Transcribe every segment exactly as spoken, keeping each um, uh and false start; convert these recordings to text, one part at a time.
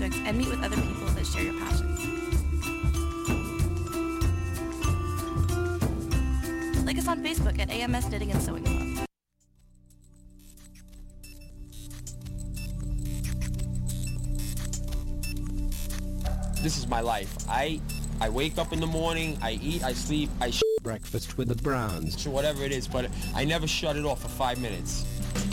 projects and meet with other people that share your passions. Like us on Facebook at A M S Knitting and Sewing Club. This is my life. I I wake up in the morning, I eat, I sleep, I sh- Breakfast with the Browns. whatever it is, but I never shut it off for five minutes.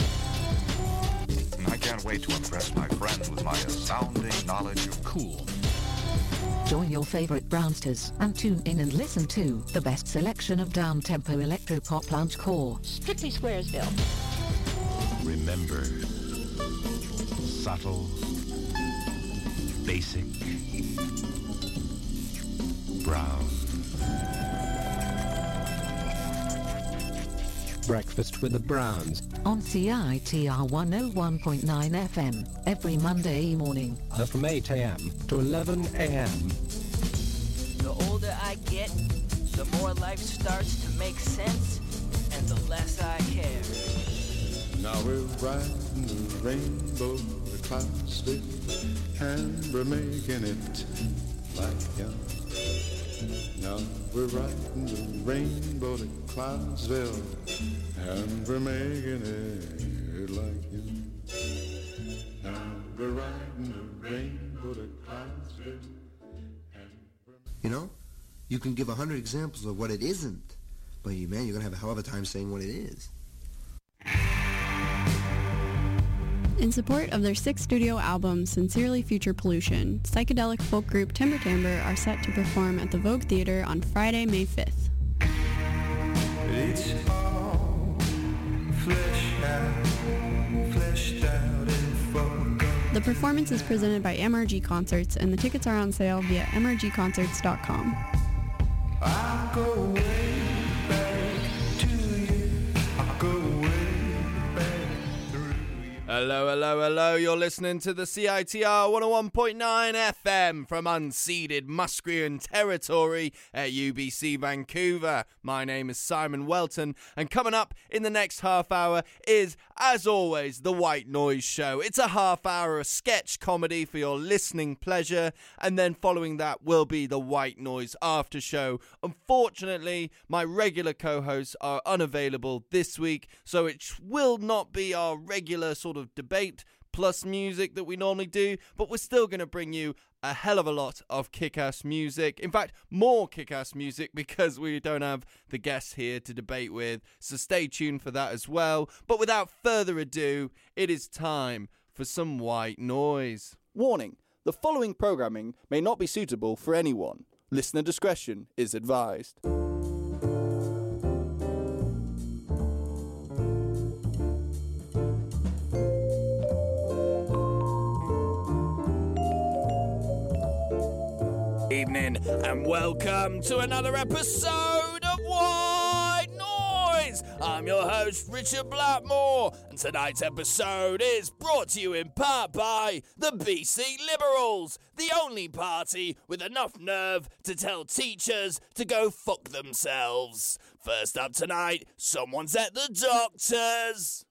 I can't wait to impress my friends with my astounding knowledge of Cool. Join your favorite Brownsters and tune in and listen to the best selection of down-tempo electro-pop lounge core. Strictly Squaresville. Remember, subtle, basic, brown. Breakfast with the Browns. On C I T R one oh one point nine F M every Monday morning. Uh, from eight a.m. to eleven a.m. The older I get, the more life starts to make sense, and the less I care. Now we're riding the rainbow to Clarksville, and we're making it like young. Now we're riding the rainbow to Clarksville, and we're making it like young. Now we're riding the rainbow to Clarksville. You know, you can give a hundred examples of what it isn't, but you, man, you're gonna have a hell of a time saying what it is. In support of their sixth studio album, Sincerely Future Pollution, psychedelic folk group Timber Timber are set to perform at the Vogue Theatre on Friday, May fifth. It's all fleshed out, fleshed out in focus. The performance is presented by M R G Concerts, and the tickets are on sale via m r g concerts dot com. I'll go way back to you. I'll go way back through you. Hello, hello, hello. You're listening to the C I T R one oh one point nine F M from unceded Musqueam territory at U B C Vancouver. My name is Simon Welton, and coming up in the next half hour is, as always, The White Noise Show. It's a half hour of sketch comedy for your listening pleasure, and then following that will be the White Noise After Show. Unfortunately, my regular co-hosts are unavailable this week, so it will not be our regular sort of debate plus music that we normally do, but we're still going to bring you a hell of a lot of kick-ass music. In fact, more kick-ass music, because we don't have the guests here to debate with, so stay tuned for that as well. But without further ado, it is time for some white noise. Warning, the following programming may not be suitable for anyone. Listener discretion is advised. Evening and welcome to another episode of White Noise. I'm your host Richard Blackmore, and tonight's episode is brought to you in part by the B C Liberals, the only party with enough nerve to tell teachers to go fuck themselves. First up tonight, someone's at the doctor's.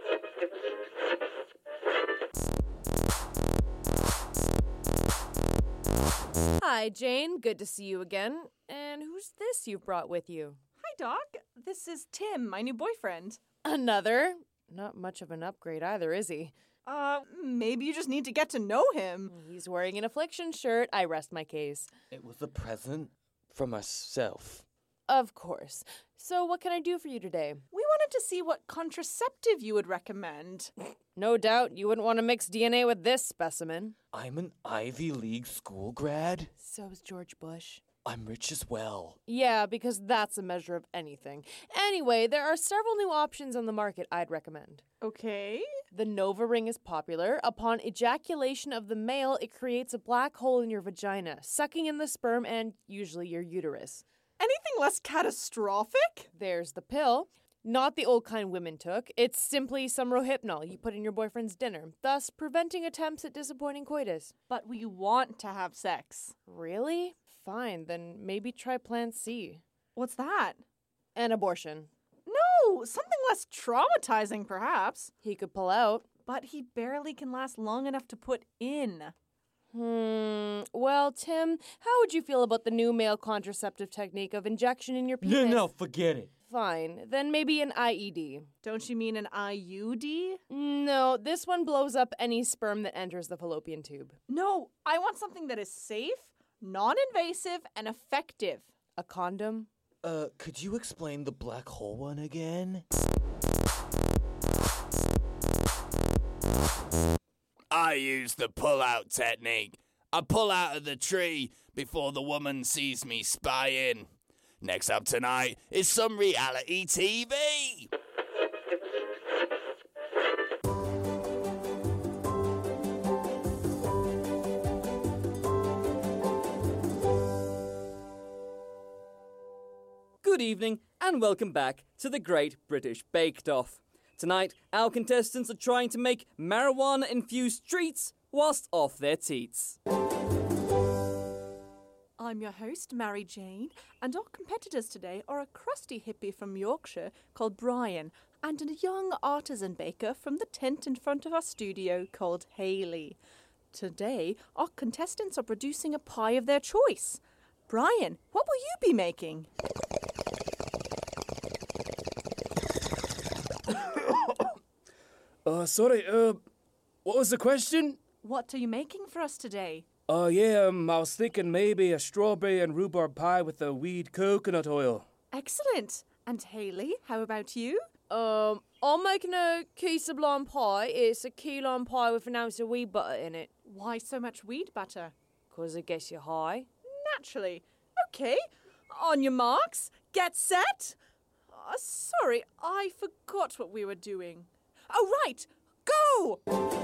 Hi, Jane. Good to see you again. And who's this you've brought with you? Hi, Doc. This is Tim, my new boyfriend. Another? Not much of an upgrade either, is he? Uh, maybe you just need to get to know him. He's wearing an affliction shirt. I rest my case. It was a present from myself. Of course. So what can I do for you today? We wanted to see what contraceptive you would recommend. No doubt you wouldn't want to mix D N A with this specimen. I'm an Ivy League school grad. So is George Bush. I'm rich as well. Yeah, because that's a measure of anything. Anyway, there are several new options on the market I'd recommend. Okay. The Nova Ring is popular. Upon ejaculation of the male, it creates a black hole in your vagina, sucking in the sperm and usually your uterus. Anything less catastrophic? There's the pill. Not the old kind women took. It's simply some Rohypnol you put in your boyfriend's dinner, thus preventing attempts at disappointing coitus. But we want to have sex. Really? Fine, then maybe try Plan C. What's that? An abortion. No, something less traumatizing, perhaps. He could pull out. But he barely can last long enough to put in. Hmm. Well, Tim, how would you feel about the new male contraceptive technique of injection in your penis? No, no, forget it. Fine. Then maybe an I E D. Don't you mean an I U D? No, this one blows up any sperm that enters the fallopian tube. No, I want something that is safe, non-invasive, and effective. A condom? Uh, could you explain the black hole one again? I use the pull-out technique. I pull out of the tree before the woman sees me spying. Next up tonight is some reality T V. Good evening and welcome back to the Great British Bake Off. Tonight, our contestants are trying to make marijuana-infused treats whilst off their teats. I'm your host, Mary Jane, and our competitors today are a crusty hippie from Yorkshire called Brian and a young artisan baker from the tent in front of our studio called Hayley. Today, our contestants are producing a pie of their choice. Brian, what will you be making? Uh, sorry, uh, what was the question? What are you making for us today? Uh, yeah, um, I was thinking maybe a strawberry and rhubarb pie with a weed coconut oil. Excellent. And Hayley, how about you? Um, I'm making a key sublime pie. It's a key lime pie with an ounce of weed butter in it. Why so much weed butter? 'Cause it gets you high. Naturally. Okay. On your marks, get set. Uh, sorry, I forgot what we were doing. Oh, right. Go!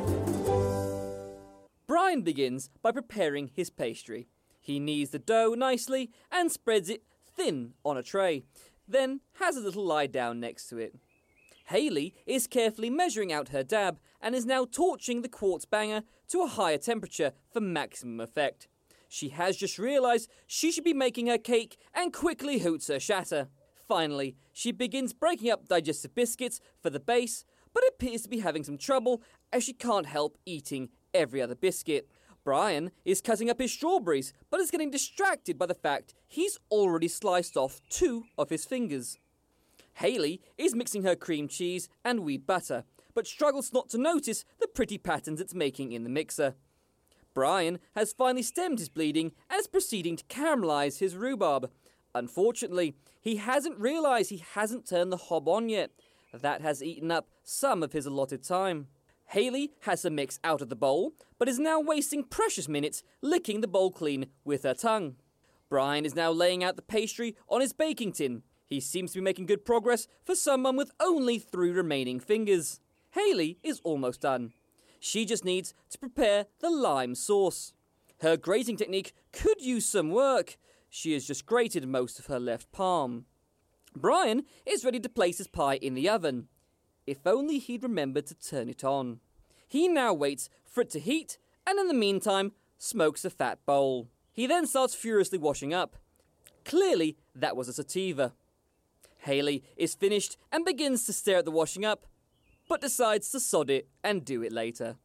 Brian begins by preparing his pastry. He kneads the dough nicely and spreads it thin on a tray, then has a little lie down next to it. Hayley is carefully measuring out her dab and is now torching the quartz banger to a higher temperature for maximum effect. She has just realised she should be making her cake and quickly hoots her shatter. Finally, she begins breaking up digestive biscuits for the base, but appears to be having some trouble as she can't help eating every other biscuit. Brian is cutting up his strawberries, but is getting distracted by the fact he's already sliced off two of his fingers. Hayley is mixing her cream cheese and weed butter, but struggles not to notice the pretty patterns it's making in the mixer. Brian has finally stemmed his bleeding and is proceeding to caramelise his rhubarb. Unfortunately, he hasn't realised he hasn't turned the hob on yet. That has eaten up some of his allotted time. Hayley has the mix out of the bowl, but is now wasting precious minutes licking the bowl clean with her tongue. Brian is now laying out the pastry on his baking tin. He seems to be making good progress for someone with only three remaining fingers. Hayley is almost done. She just needs to prepare the lime sauce. Her grating technique could use some work. She has just grated most of her left palm. Brian is ready to place his pie in the oven. If only he'd remembered to turn it on. He now waits for it to heat and in the meantime smokes a fat bowl. He then starts furiously washing up. Clearly that was a sativa. Hayley is finished and begins to stare at the washing up, but decides to sod it and do it later.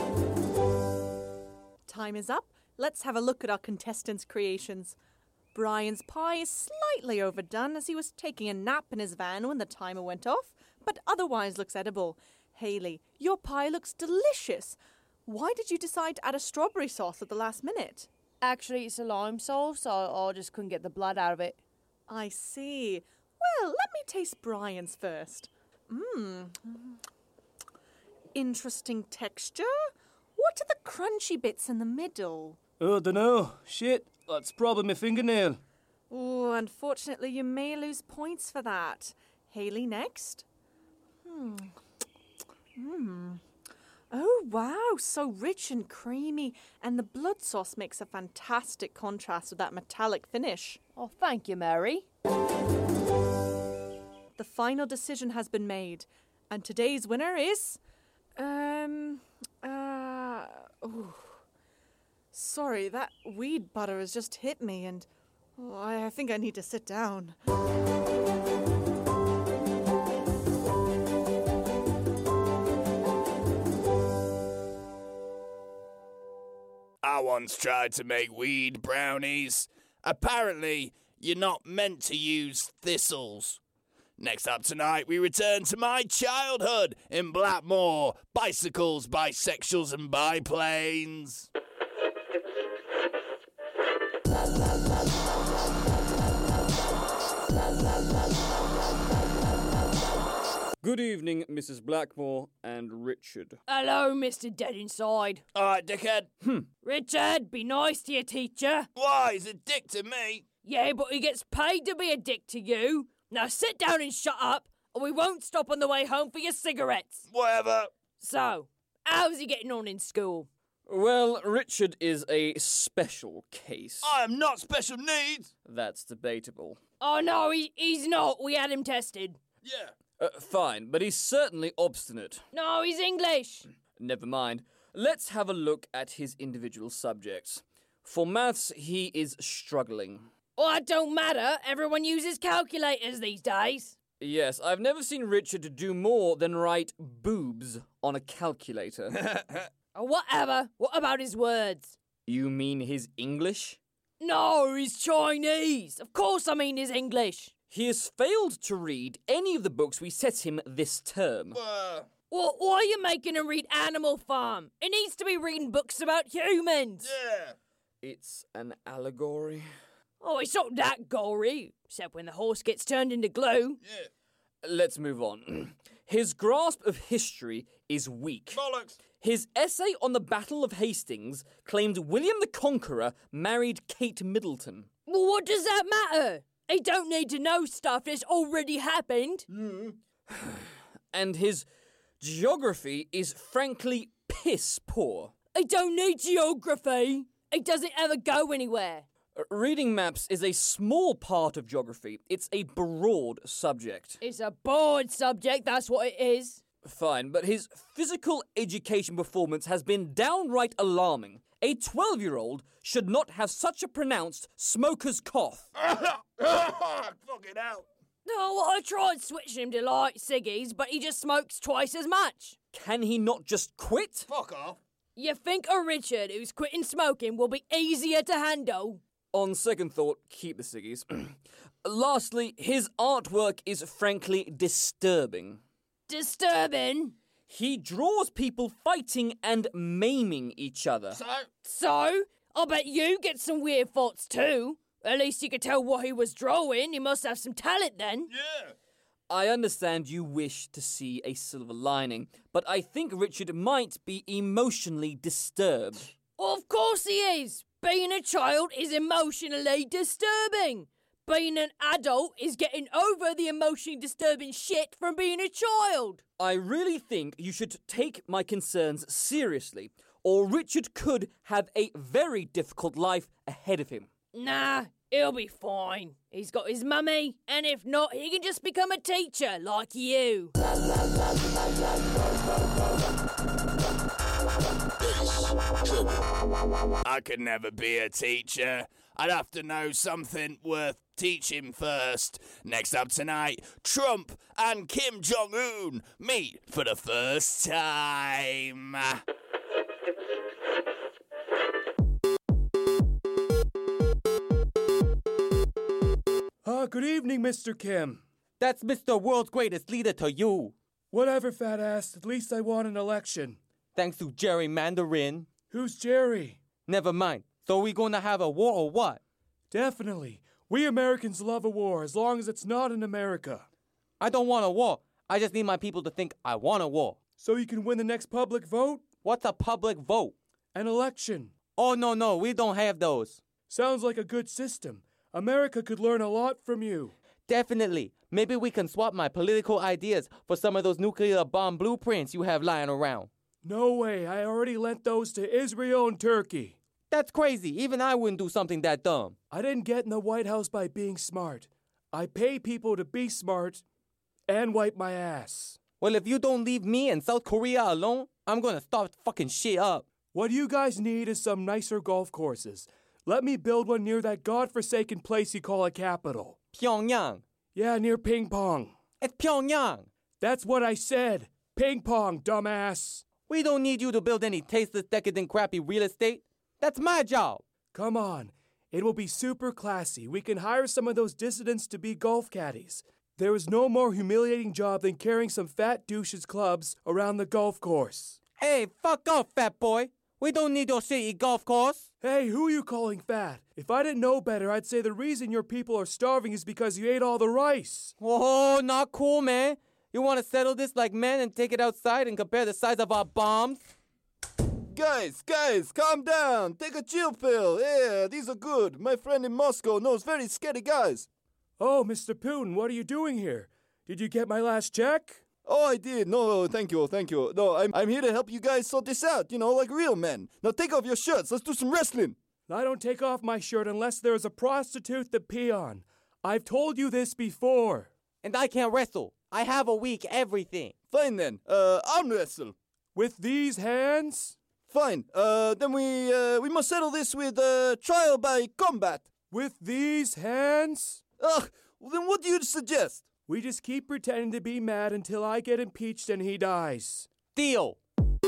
Time is up. Let's have a look at our contestants' creations. Brian's pie is slightly overdone as he was taking a nap in his van when the timer went off, but otherwise looks edible. Hayley, your pie looks delicious. Why did you decide to add a strawberry sauce at the last minute? Actually, it's a lime sauce, so I just couldn't get the blood out of it. I see. Well, let me taste Brian's first. Mmm. Interesting texture. What are the crunchy bits in the middle? Oh, dunno. Shit, that's probably my fingernail. Oh, unfortunately, you may lose points for that. Hayley, next. Hmm. Hmm. Oh, wow, so rich and creamy, and the blood sauce makes a fantastic contrast with that metallic finish. Oh, thank you, Mary. The final decision has been made, and today's winner is... Um... Uh... Oh. Sorry, that weed butter has just hit me, and oh, I think I need to sit down. I once tried to make weed brownies. Apparently, you're not meant to use thistles. Next up tonight, we return to my childhood in Blackmore. Bicycles, bisexuals, and biplanes. Good evening, Missus Blackmore and Richard. Hello, Mister Dead Inside. All right, dickhead. Hmm. Richard, be nice to your teacher. Why? He's a dick to me. Yeah, but he gets paid to be a dick to you. Now sit down and shut up, or we won't stop on the way home for your cigarettes. Whatever. So, how's he getting on in school? Well, Richard is a special case. I am not special needs. That's debatable. Oh, no, he, he's not. We had him tested. Yeah. Uh, fine, but he's certainly obstinate. No, he's English. Never mind. Let's have a look at his individual subjects. For maths, he is struggling. Well, that don't matter. Everyone uses calculators these days. Yes, I've never seen Richard do more than write boobs on a calculator. Oh, whatever. What about his words? You mean his English? No, he's Chinese. Of course I mean his English. He has failed to read any of the books we set him this term. Uh, well, why are you making him read Animal Farm? He needs to be reading books about humans. Yeah. It's an allegory. Oh, it's not that gory, except when the horse gets turned into glue. Yeah. Let's move on. His grasp of history is weak. Bollocks. His essay on the Battle of Hastings claimed William the Conqueror married Kate Middleton. Well, what does that matter? He don't need to know stuff that's already happened. Mm. And his geography is frankly piss poor. He don't need geography. He doesn't ever go anywhere. Uh, reading maps is a small part of geography. It's a broad subject. It's a broad subject, that's what it is. Fine, but his physical education performance has been downright alarming. A twelve-year-old should not have such a pronounced smoker's cough. Fucking hell. No, well, I tried switching him to light ciggies, but he just smokes twice as much. Can he not just quit? Fuck off. You think a Richard who's quitting smoking will be easier to handle? On second thought, keep the ciggies. Lastly, his artwork is frankly disturbing. Disturbing? He draws people fighting and maiming each other. So? So? I bet you get some weird thoughts too. At least you could tell what he was drawing. He must have some talent then. Yeah. I understand you wish to see a silver lining, but I think Richard might be emotionally disturbed. Of course he is. Being a child is emotionally disturbing. Being an adult is getting over the emotionally disturbing shit from being a child. I really think you should take my concerns seriously, or Richard could have a very difficult life ahead of him. Nah, he'll be fine. He's got his mummy, and if not, he can just become a teacher like you. I could never be a teacher. I'd have to know something worth teaching first. Next up tonight, Trump and Kim Jong-un meet for the first time. Ah, good evening, Mister Kim. That's Mister World's Greatest Leader to you. Whatever, fat ass. At least I won an election. Thanks to Jerry Mandarin. Who's Jerry? Never mind. So we gonna have a war or what? Definitely. We Americans love a war as long as it's not in America. I don't want a war. I just need my people to think I want a war. So you can win the next public vote? What's a public vote? An election. Oh, no, no. We don't have those. Sounds like a good system. America could learn a lot from you. Definitely. Maybe we can swap my political ideas for some of those nuclear bomb blueprints you have lying around. No way. I already lent those to Israel and Turkey. That's crazy. Even I wouldn't do something that dumb. I didn't get in the White House by being smart. I pay people to be smart and wipe my ass. Well, if you don't leave me and South Korea alone, I'm gonna start fucking shit up. What you guys need is some nicer golf courses. Let me build one near that godforsaken place you call a capital. Pyongyang. Yeah, near Ping Pong. It's Pyongyang. That's what I said. Ping Pong, dumbass. We don't need you to build any tasteless, decadent, crappy real estate. That's my job. Come on. It will be super classy. We can hire some of those dissidents to be golf caddies. There is no more humiliating job than carrying some fat douche's clubs around the golf course. Hey, fuck off, fat boy. We don't need your shitty golf course. Hey, who are you calling fat? If I didn't know better, I'd say the reason your people are starving is because you ate all the rice. Whoa, not cool, man. You want to settle this like men and take it outside and compare the size of our bombs? Guys, guys, calm down. Take a chill pill. Yeah, these are good. My friend in Moscow knows very scary guys. Oh, Mister Putin, what are you doing here? Did you get my last check? Oh, I did. No, thank you, thank you. No, I'm I'm here to help you guys sort this out, you know, like real men. Now take off your shirts. Let's do some wrestling. I don't take off my shirt unless there is a prostitute to pee on. I've told you this before. And I can't wrestle. I have a weak everything. Fine then. Uh, arm wrestle. With these hands? Fine. Uh, then we uh, we must settle this with uh, trial by combat. With these hands? Ugh, well, then what do you suggest? We just keep pretending to be mad until I get impeached and he dies. Deal.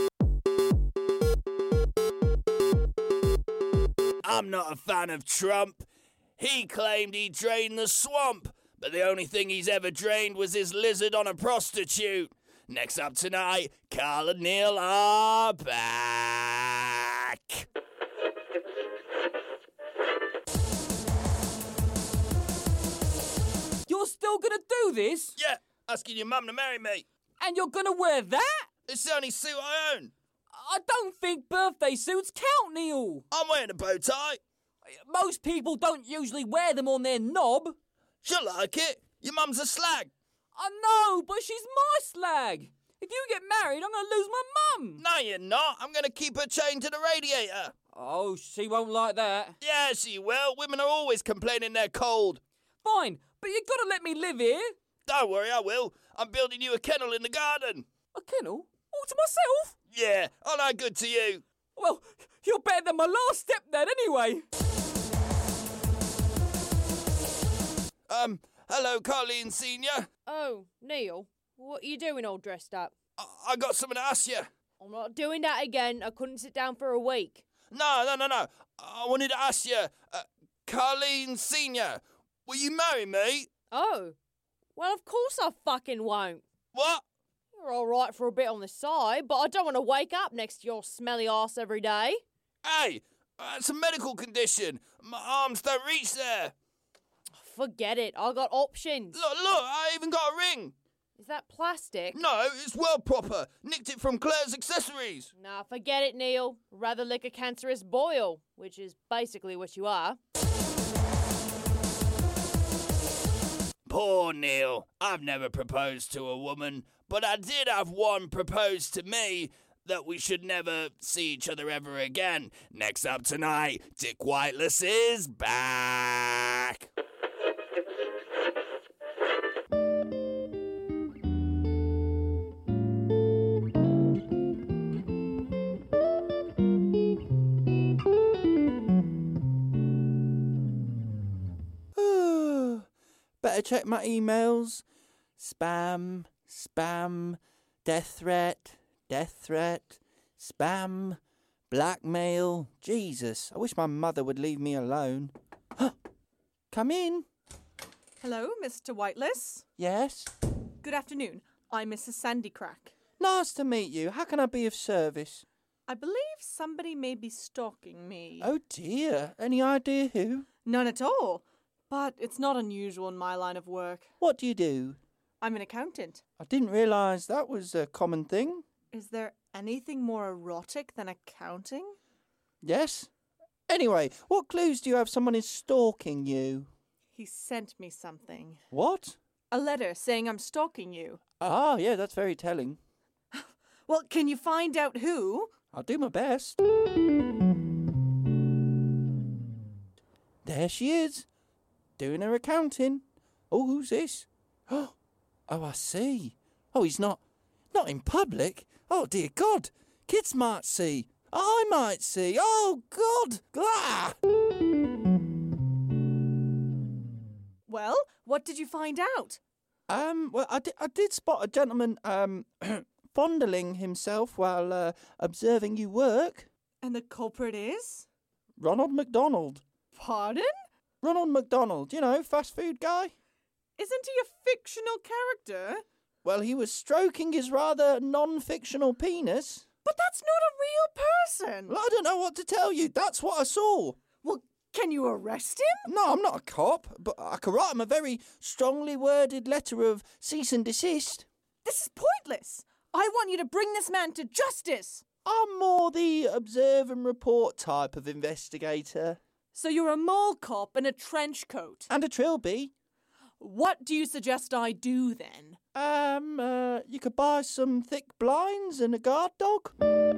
I'm not a fan of Trump. He claimed he drained the swamp, but the only thing he's ever drained was his lizard on a prostitute. Next up tonight, Carl and Neil are back. You're still gonna do this? Yeah, asking your mum to marry me. And you're gonna wear that? It's the only suit I own. I don't think birthday suits count, Neil. I'm wearing a bow tie. Most people don't usually wear them on their knob. She'll like it. Your mum's a slag. I know, but she's my slag. If you get married, I'm going to lose my mum. No, you're not. I'm going to keep her chained to the radiator. Oh, she won't like that. Yeah, she will. Women are always complaining they're cold. Fine, but you got to let me live here. Don't worry, I will. I'm building you a kennel in the garden. A kennel? All to myself? Yeah, I'm no good to you. Well, you're better than my last stepdad anyway. Um, hello, Colleen Senior. Oh, Neil, what are you doing all dressed up? I, I got something to ask you. I'm not doing that again. I couldn't sit down for a week. No, no, no, no. I wanted to ask you, uh, Colleen Senior, will you marry me? Oh, well, of course I fucking won't. What? You're all right for a bit on the side, but I don't want to wake up next to your smelly ass every day. Hey, uh, it's a medical condition. My arms don't reach there. Forget it. I got options. Look, look, I even got a ring. Is that plastic? No, it's well proper. Nicked it from Claire's Accessories. Nah, forget it, Neil. Rather lick a cancerous boil, which is basically what you are. Poor Neil. I've never proposed to a woman, but I did have one propose to me that we should never see each other ever again. Next up tonight, Dick Whiteless is back. Better check my emails. Spam, spam, death threat, death threat, spam, blackmail. Jesus, I wish my mother would leave me alone. Come in. Hello, Mister Whiteless. Yes? Good afternoon. I'm Missus Sandy Crack. Nice to meet you. How can I be of service? I believe somebody may be stalking me. Oh dear. Any idea who? None at all. But it's not unusual in my line of work. What do you do? I'm an accountant. I didn't realise that was a common thing. Is there anything more erotic than accounting? Yes. Anyway, what clues do you have someone is stalking you? He sent me something. What? A letter saying I'm stalking you. Ah, yeah, that's very telling. Well, can you find out who? I'll do my best. There she is, doing her accounting. Oh, who's this? Oh, I see. Oh, he's not, not in public. Oh, dear God. Kids might see. I might see. Oh, God. Ah! Well, what did you find out? Um, well, I did, I did spot a gentleman, um, fondling himself while uh, observing you work. And the culprit is? Ronald McDonald. Pardon? Ronald McDonald, you know, fast food guy. Isn't he a fictional character? Well, he was stroking his rather non-fictional penis. But that's not a real person. Well, I don't know what to tell you. That's what I saw. Well, can you arrest him? No, I'm not a cop, but I can write him a very strongly worded letter of cease and desist. This is pointless. I want you to bring this man to justice. I'm more the observe and report type of investigator. So you're a mole cop in a trench coat. And a trilby. What do you suggest I do then? Um, uh, you could buy some thick blinds and a guard dog.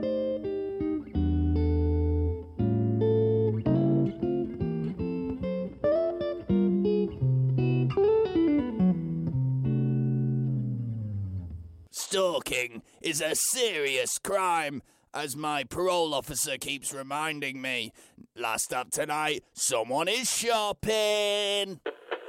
Stalking is a serious crime, as my parole officer keeps reminding me. Last up tonight, someone is shopping.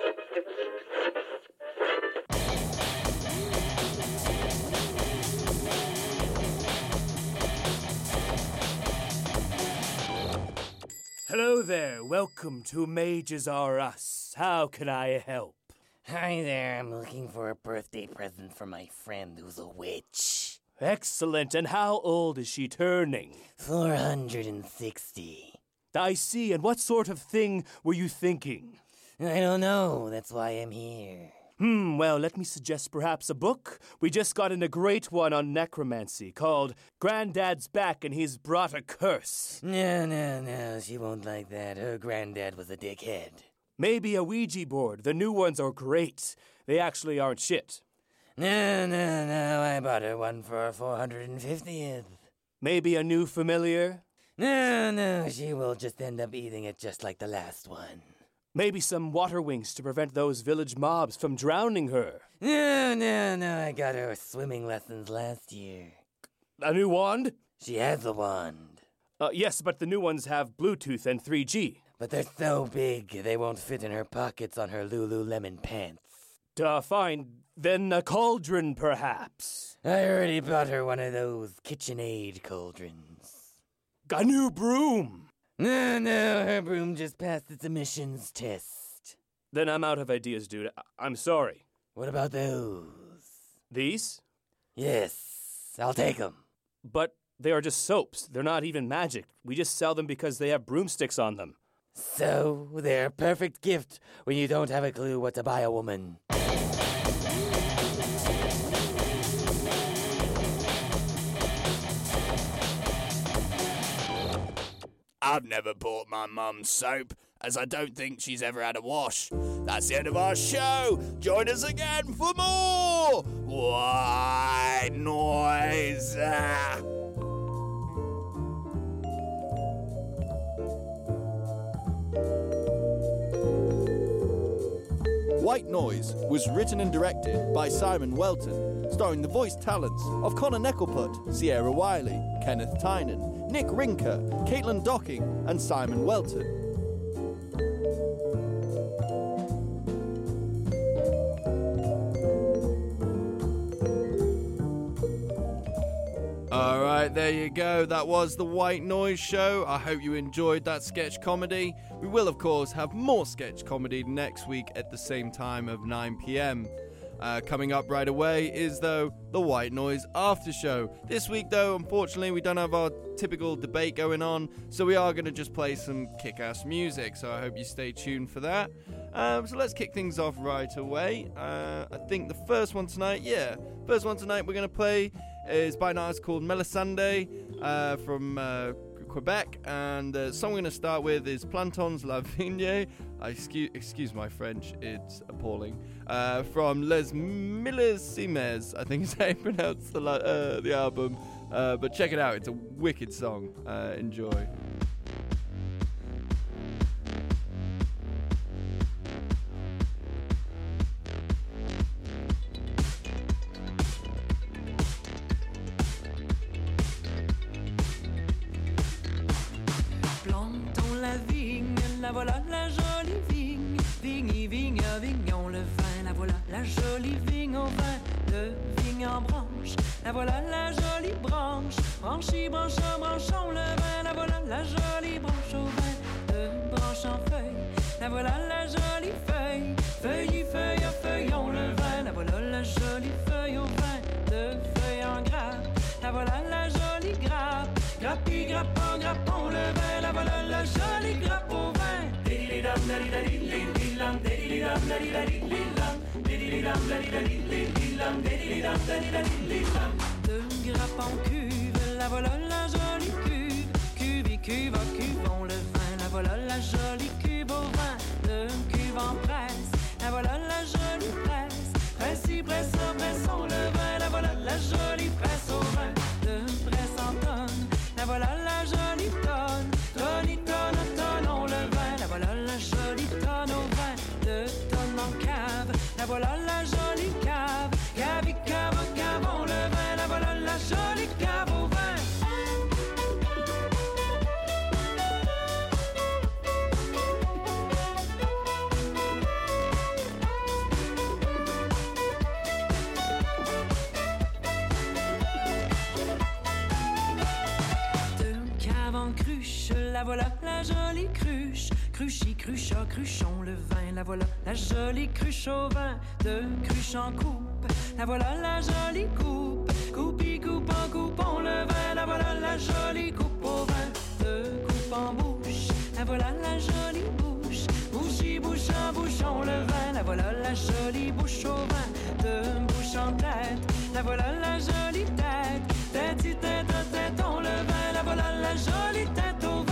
Hello there, welcome to Mages R Us. How can I help? Hi there, I'm looking for a birthday present for my friend who's a witch. Excellent, and how old is she turning? four hundred sixty. I see, and what sort of thing were you thinking? I don't know, that's why I'm here. Hmm, well, let me suggest perhaps a book. We just got in a great one on necromancy called Granddad's Back and He's Brought a Curse. No, no, no, she won't like that. Her granddad was a dickhead. Maybe a Ouija board. The new ones are great. They actually aren't shit. No, no, no, I bought her one for her four hundred fiftieth. Maybe a new familiar? No, no, she will just end up eating it just like the last one. Maybe some water wings to prevent those village mobs from drowning her. No, no, no, I got her swimming lessons last year. A new wand? She has a wand. Uh, yes, but the new ones have Bluetooth and three G. But they're so big, they won't fit in her pockets on her Lululemon pants. Uh, fine. Then a cauldron, perhaps. I already bought her one of those KitchenAid cauldrons. A new broom. No, no, her broom just passed its emissions test. Then I'm out of ideas, dude. I- I'm sorry. What about those? These? Yes, I'll take them. But they are just soaps. They're not even magic. We just sell them because they have broomsticks on them. So, they're a perfect gift when you don't have a clue what to buy a woman. I've never bought my mum soap, as I don't think she's ever had a wash. That's the end of our show. Join us again for more White Noise. White Noise was written and directed by Simon Welton, starring the voice talents of Connor Neckelput, Sierra Wiley, Kenneth Tynan, Nick Rinker, Caitlin Docking, and Simon Welton. Alright, there you go. That was the White Noise Show. I hope you enjoyed that sketch comedy. We will, of course, have more sketch comedy next week at the same time of nine p.m. Uh, coming up right away is, though, the White Noise After Show. This week, though, unfortunately, we don't have our typical debate going on, so we are going to just play some kick-ass music, so I hope you stay tuned for that. Um, so let's kick things off right away. Uh, I think the first one tonight, yeah, first one tonight we're going to play is by an artist called Melisande uh, from uh, Quebec, and the song we're going to start with is Plantons La Vigne. Uh, excuse, excuse my French, it's appalling. Uh, from Les Millesimes, I think is how you pronounce the, uh, the album. Uh, but check it out, it's a wicked song. Uh, enjoy. Plantons la vigne, la voilà la jolie vigne. Vigne, vigne, vignon, le vin, la voilà la jolie vigne au vin. De vigne en branche, la voilà la jolie branche. Branchis, branchons, branchons le vin, la voilà la jolie branche au vin. De grappe en cuve, la voilà la jolie cuve. Cuve et cuve à cuve, on le vin. La voilà la jolie cuve au vin. De cuve en presse, la voilà la jolie presse. Presse, presse, pressons le vin. La voilà la jolie presse au vin. De presse en tonne, la voilà la jolie tonne. Tonne, tonne, tonne, on le vin. La voilà la jolie tonne au vin. De tonne en cave, la voilà la jolie cave. Cave, cave, cave, on le vin. La voilà la jolie cave au vin. La voilà la jolie cruche, cruchy, crucha, cruchon le vin. La voilà la jolie cruche au vin, de cruche en coupe. La voilà la jolie coupe, coupi, coupe en coupon le vin. La voilà la jolie coupe au vin, de coupe en bouche. La voilà la jolie bouche, bouchy, bouche en bouchon le vin. La voilà la jolie bouche au vin, de bouche en tête. La voilà la jolie tête, tête, tête, tête, on le vin. La voilà la jolie tête au vin.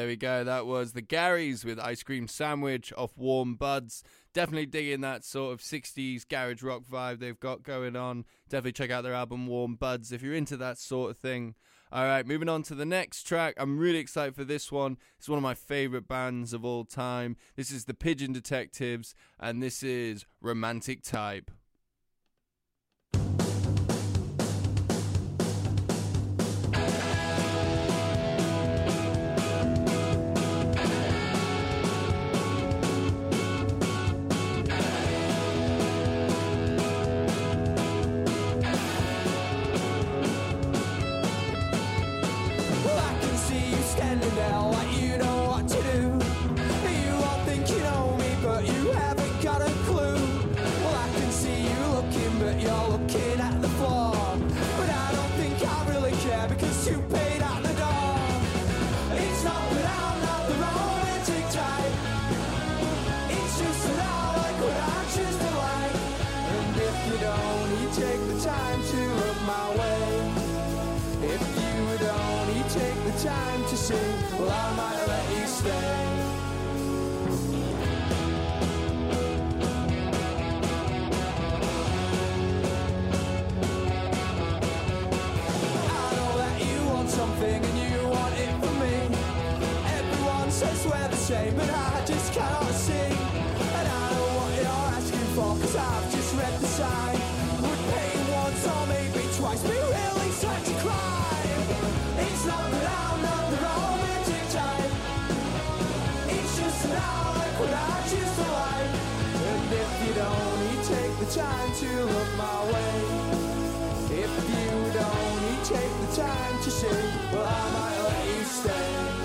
there we go. That was the Garys with Ice Cream Sandwich off Warm Buds. Definitely digging that sort of sixties garage rock vibe they've got going on. Definitely check out their album Warm Buds if you're into that sort of thing. All right, moving on to the next track. I'm really excited for this one. It's one of my favorite bands of all time. This is the Pigeon Detectives, and this is Romantic Type. Time to see, well, I might let you stay. I know that you want something and you want it from me. Everyone says we're the same, but I just cannot see. And I know what you're asking for, cause I've just read the sign. Would pay once or maybe twice, be really time to cry. It's not that I'm not the romantic type. It's just that I like what I choose to like. And if you'd only take the time to look my way, if you'd only take the time to see, well, I might let you stay.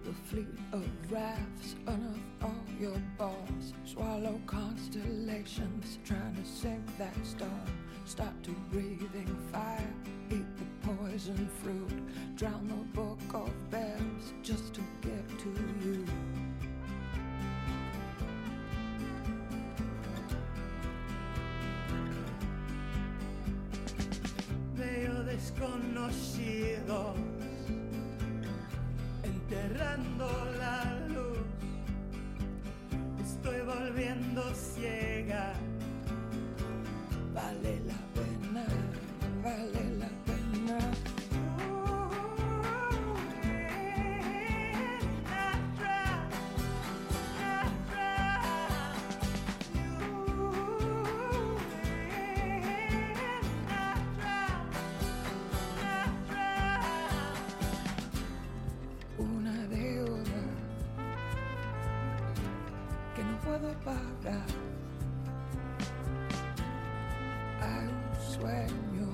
the fleet of rafts, unearth all your balls, swallow constellations, trying to sink that storm. Start to breathing fire, eat the poison fruit, drown the book of bells just to get to you. Veo desconocidos enterrando la luz. Estoy volviendo ciega. Vale la pena, vale la pena. Una deuda que no puedo pagar. Hay un sueño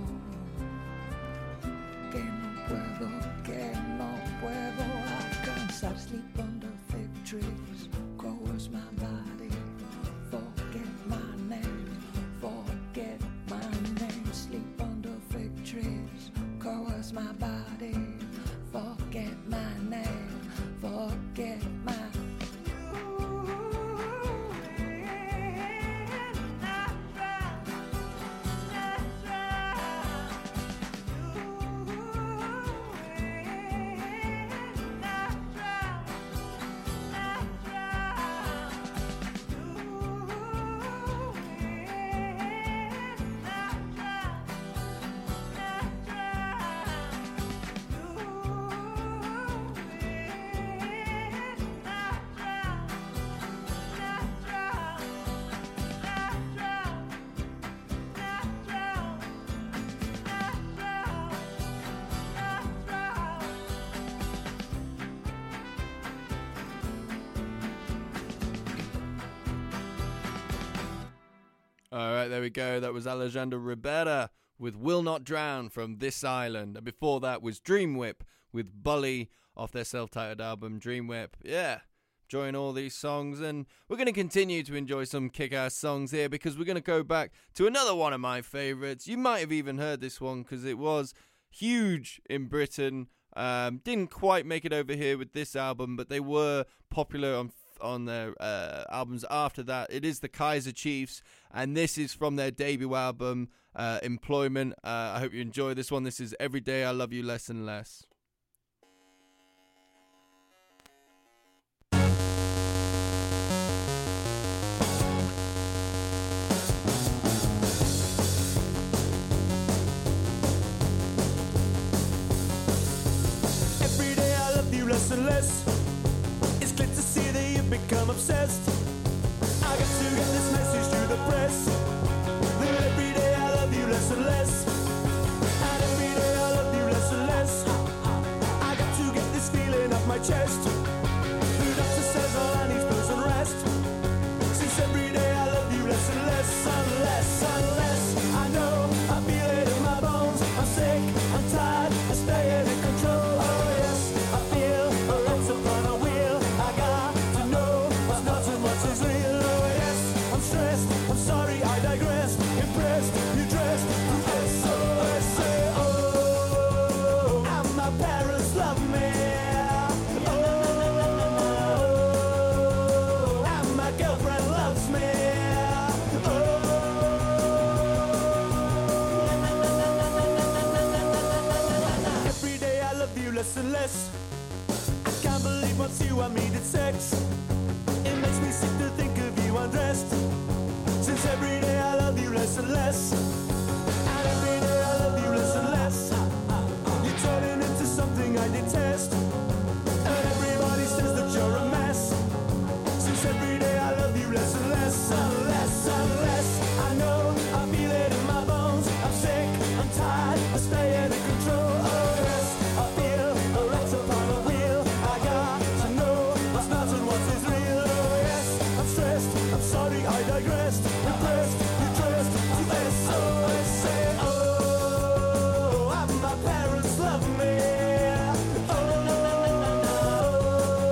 que no puedo, que no puedo alcanzar. Sleep under fig trees, coerce my body. Forget my name, forget my name. Sleep under fig trees, coerce my body. Forget my name, forget my All right, there we go. That was Alejandro Ribera with Will Not Drown from This Island. And before that was Dream Whip with Bully off their self-titled album Dream Whip. Yeah, enjoying all these songs. And we're going to continue to enjoy some kick-ass songs here because we're going to go back to another one of my favourites. You might have even heard this one because it was huge in Britain. Um, didn't quite make it over here with this album, but they were popular on on their uh, albums after that. It is the Kaiser Chiefs, and this is from their debut album, uh, Employment. Uh, I hope you enjoy this one. This is Every Day I Love You Less and Less. Every day I love you less and less. It's clear to see that you've become obsessed. I got to get this message to the press. That every day I love you less and less. And every day I love you less and less. I got to get this feeling off my chest. The doctor says all I need is pills and rest. Since every day I love you less and less, unless, unless I know I feel it in my bones. I'm sick, I'm tired, I stay in control. Oh yes, I feel a lot's upon a wheel. I got to know what's not too much is real. Oh yes, I'm stressed, I'm sorry, I digress. Impressed, you dressed through S O S. Oh, and my parents love me. Oh, and my girlfriend loves me. Oh, every day I love you less and less. I can't believe once you and me did sex. It makes me sick to think of you undressed. Since every day I love you less and less. And every day I love you less and less. You're turning into something I detest. And everybody says that you're a mess. Since every day I love you less and less. Unless, unless I know I feel it in my bones. I'm sick, I'm tired, I stay under control. Oh yes, I feel a rat upon a wheel. I got to know what's not and what is real. Oh yes, I'm stressed, I'm sorry, I digressed. Impressed, you dressed to S O S. Say, oh, and my parents love me. Oh,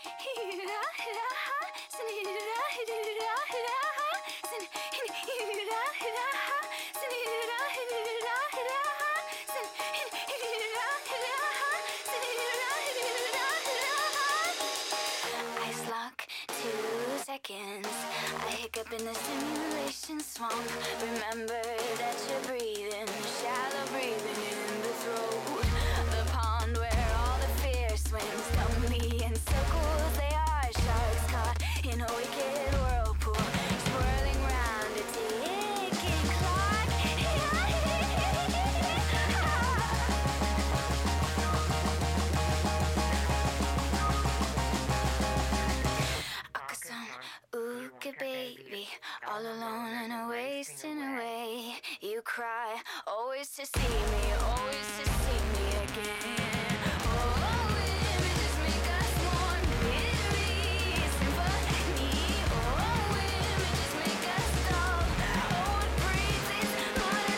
Ice lock, two seconds. I hiccup in the simulation swamp. Remember that you're breathing, shallow breathing in the throat. The pond where all the fear swims, lonely in circles. They are sharks caught in a wicked whirlpool, swirling round a ticking clock. Ooka baby, all alone and wasting away. You cry, always to see me, always to see me again. Oh, images make us more weary, sympathy. Oh, images make us dull. Oh, what breeds these modern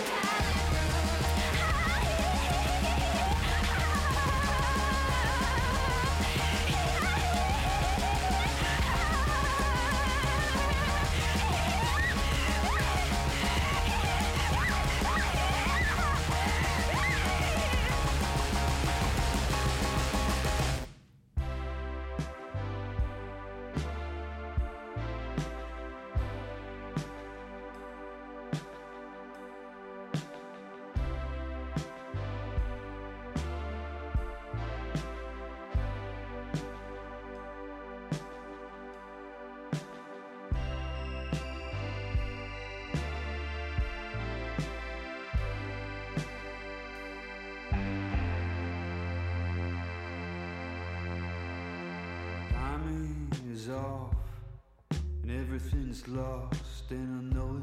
Timing is off and everything's lost, and I know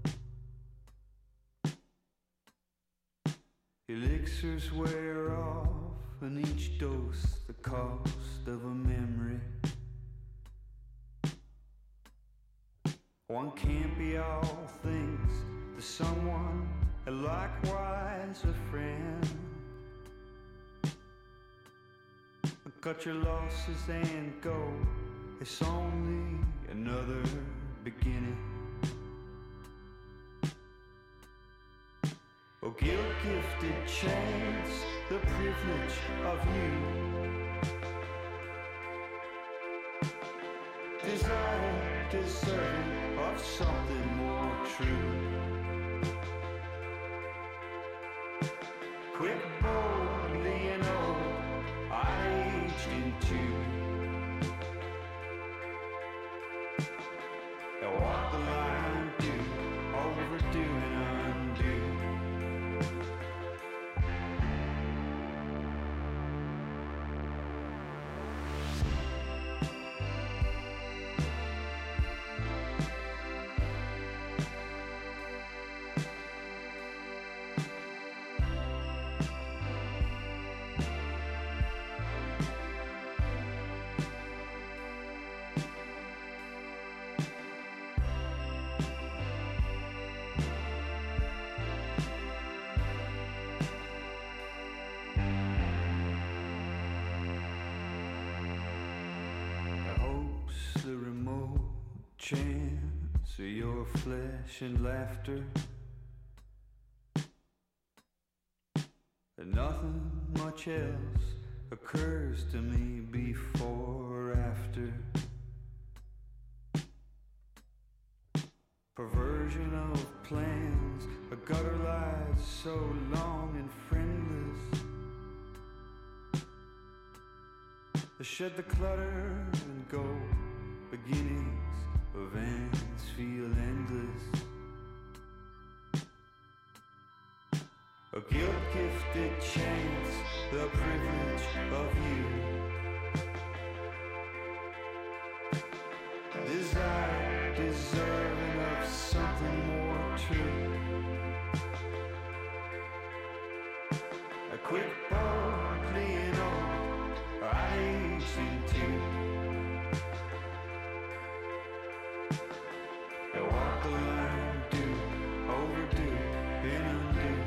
it. Elixirs wear off, and each dose the cost of a memory. One can't be all things to someone, and likewise a friend. Cut your losses and go. It's only another beginning. Oh, guilt-gifted chance, the privilege of you. Desire, deserving of something more true. Quick, boldly, and old, I aged into. And walk the line, do, overdo and undo. The remote chance of your flesh and laughter, and nothing much else occurs to me before or after. Perversion of plans, a gutter lies so long and friendless. Shed the clutter and go. Beginnings of ends feel endless. A guilt-gifted chance, the privilege of you. Desire, deserving of something more true. A quick, boldly, and old, I aged into. Walk the line, do, overdo, and undo.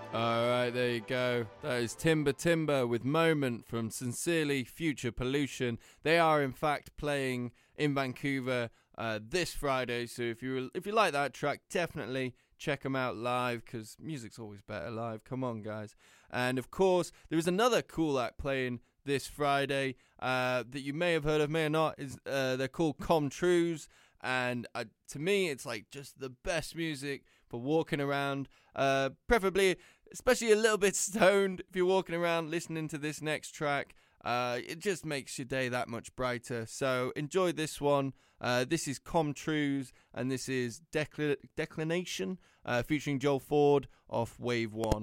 All right, there you go. That is Timber Timber with Moment from Sincerely Future Pollution. They are, in fact, playing in Vancouver uh, this Friday. So if you if you like that track, definitely check them out live, because music's always better live. Come on, guys. And, of course, there is another cool act playing this Friday uh, that you may have heard of, may or not. Is uh, They're called Comtrues. And uh, to me, it's like just the best music for walking around, uh, preferably, especially a little bit stoned if you're walking around listening to this next track. Uh, it just makes your day that much brighter. So enjoy this one. Uh, this is Comtrues, and this is Decl- Declination, uh, featuring Joel Ford off Wave One.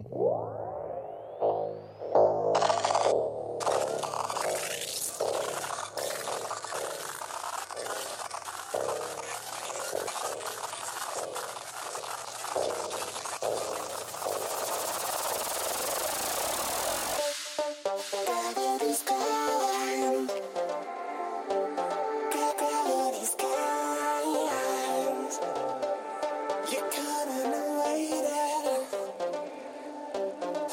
You couldn't have waited.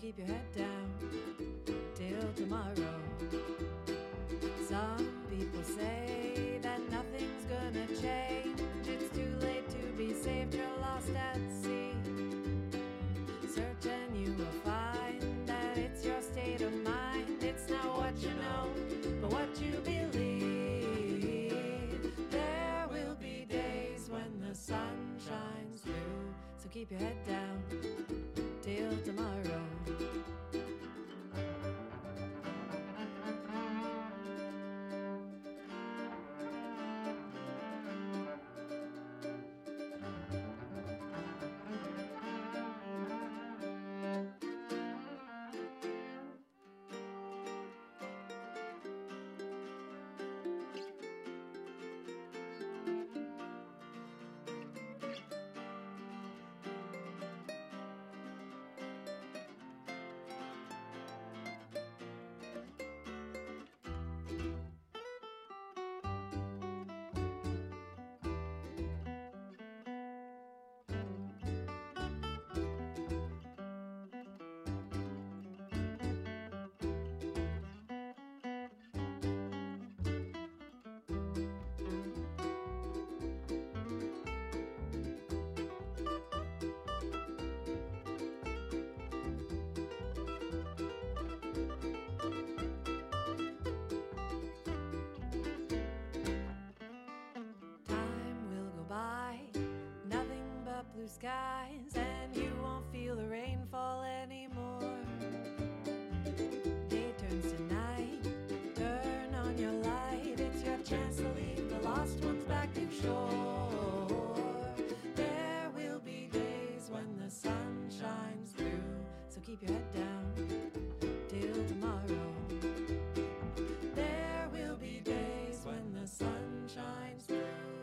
keep your head down till tomorrow. Some people say that nothing's gonna change. It's too late to be saved, you're lost at sea. Search and you will find that it's your state of mind. It's not what you know, but what you believe. There will be days when the sun shines through, so keep your head down till tomorrow. Blue skies, and you won't feel the rainfall anymore. Day turns to night, turn on your light. It's your chance to lead the lost ones back to shore. There will be days when the sun shines through, so keep your head down till tomorrow. There will be days when the sun shines through.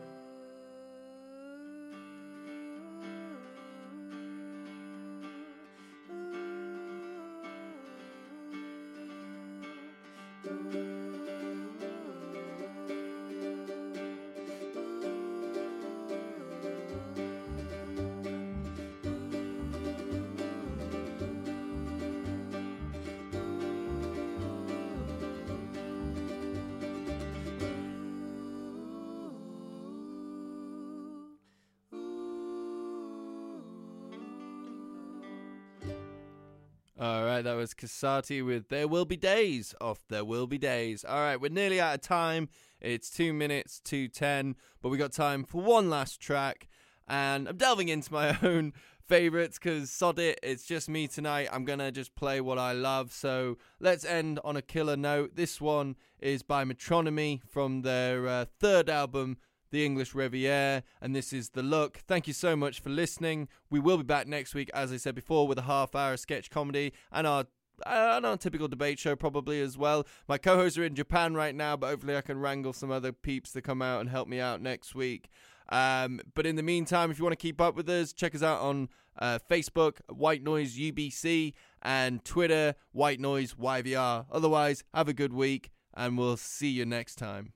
All right, that was Casati with There Will Be Days off There Will Be Days. All right, we're nearly out of time. It's two minutes to ten, but we got time for one last track. And I'm delving into my own favourites because sod it, it's just me tonight. I'm going to just play what I love. So let's end on a killer note. This one is by Metronomy from their uh, third album, The English Riviera, and this is The Look. Thank you so much for listening. We will be back next week, as I said before, with a half-hour sketch comedy and our, uh, our typical debate show probably as well. My co-hosts are in Japan right now, but hopefully I can wrangle some other peeps to come out and help me out next week. Um, but in the meantime, if you want to keep up with us, check us out on uh, Facebook, White Noise U B C, and Twitter, White Noise Y V R. Otherwise, have a good week, and we'll see you next time.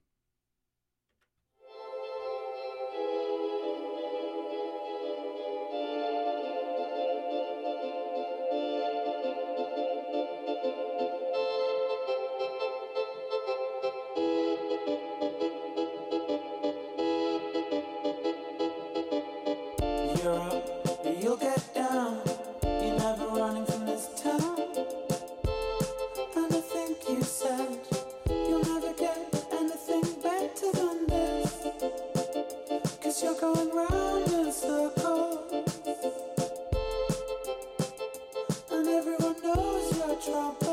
You'll get down. You're never running from this town. And I think you said you'll never get anything better than this. Cause you're going round in circles. And everyone knows you're trouble.